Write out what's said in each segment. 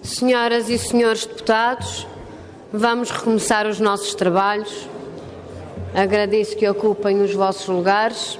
Senhoras e senhores deputados, vamos recomeçar os nossos trabalhos. Agradeço que ocupem os vossos lugares.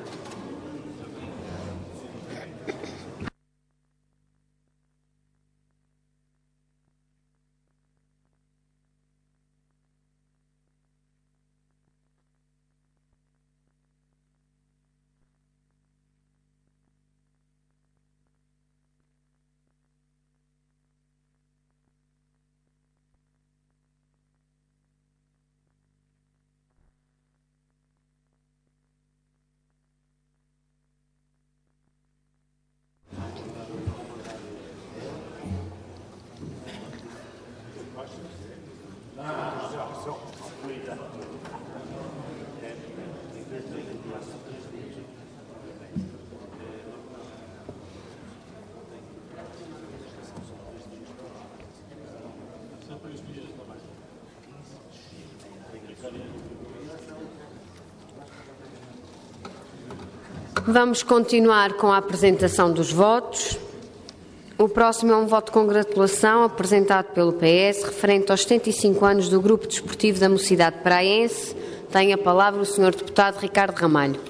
Vamos continuar com a apresentação dos votos. O próximo é um voto de congratulação apresentado pelo PS, referente aos 75 anos do Grupo Desportivo da Mocidade Praense. Tem a palavra o Sr. Deputado Ricardo Ramalho.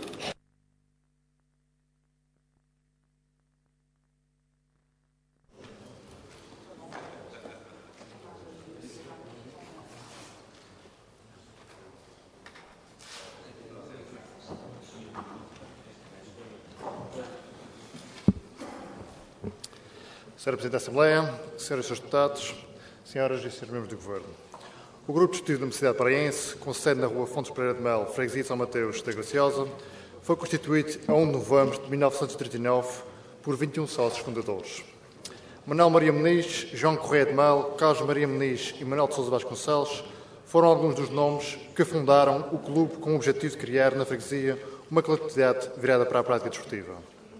Sra. Presidente da Assembleia, Sras. e Srs. Deputados, Senhoras e Srs. Membros do Governo. O Grupo Desportivo da Mocidade Praense, com sede na Rua Fontes Pereira de Melo, Freguesia de São Mateus da Graciosa, foi constituído a 1 de novembro de 1939 por 21 sócios fundadores. Manuel Maria Muniz, João Correia de Melo, Carlos Maria Muniz e Manuel de Sousa Vasconcelos foram alguns dos nomes que fundaram o clube com o objetivo de criar na freguesia uma coletividade virada para a prática desportiva.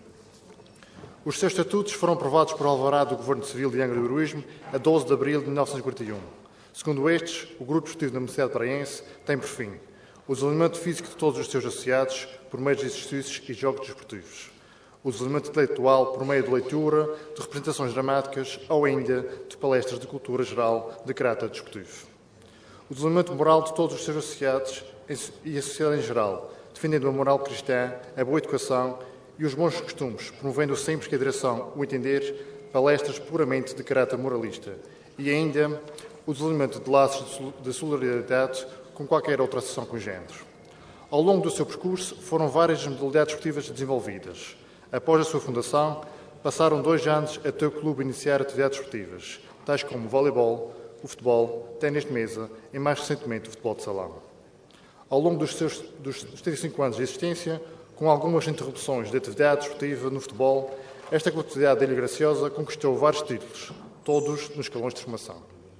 Os seus estatutos foram aprovados por alvará do Governo Civil de Angra do Heroísmo a 12 de abril de 1941. Segundo estes, o Grupo Desportivo da Mocidade Praense tem por fim o desenvolvimento físico de todos os seus associados por meio de exercícios e jogos desportivos, o desenvolvimento intelectual por meio de leitura, de representações dramáticas ou ainda de palestras de cultura geral de caráter desportivo, o desenvolvimento moral de todos os seus associados e a sociedade em geral, defendendo a moral cristã, a boa educação e os bons costumes, promovendo sempre que a direção o entender, palestras puramente de caráter moralista e ainda o desenvolvimento de laços de solidariedade com qualquer outra associação com género. Ao longo do seu percurso, foram várias modalidades esportivas desenvolvidas. Após a sua fundação, passaram 2 anos até o clube iniciar atividades esportivas, tais como o voleibol, o futebol, ténis de mesa e, mais recentemente, o futebol de salão. Ao longo dos 75 anos de existência, com algumas interrupções de atividade esportiva no futebol, esta coletividade da Ilha Graciosa conquistou vários títulos, todos nos escalões de formação.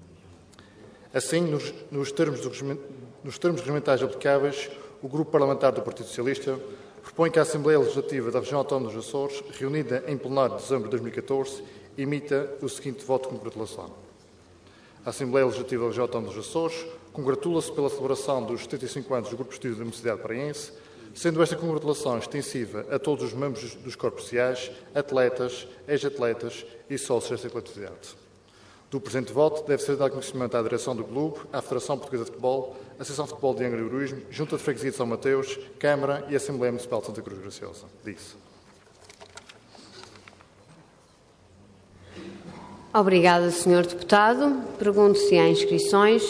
Assim, nos termos regimentais aplicáveis, o Grupo Parlamentar do Partido Socialista propõe que a Assembleia Legislativa da Região Autónoma dos Açores, reunida em plenário de dezembro de 2014, emita o seguinte voto de congratulação. A Assembleia Legislativa da Região Autónoma dos Açores congratula-se pela celebração dos 75 anos do Grupo Desportivo da Mocidade Praense, sendo esta congratulação extensiva a todos os membros dos corpos sociais, atletas, ex-atletas e sócios desta coletividade. Do presente voto deve ser dado conhecimento à direção do clube, à Federação Portuguesa de Futebol, à Associação de Futebol de Angra do Heroísmo, Junta de Freguesia de São Mateus, Câmara e Assembleia Municipal de Santa Cruz Graciosa. Disse. Obrigada, Sr. Deputado. Pergunto se há inscrições.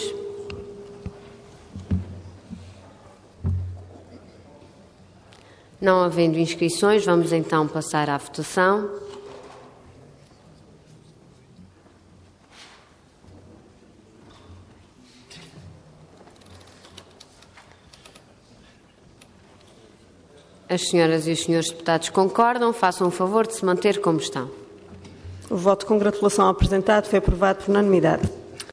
Não havendo inscrições, vamos então passar à votação. As senhoras e os senhores deputados concordam, façam o favor de se manter como estão. O voto de congratulação apresentado foi aprovado por unanimidade.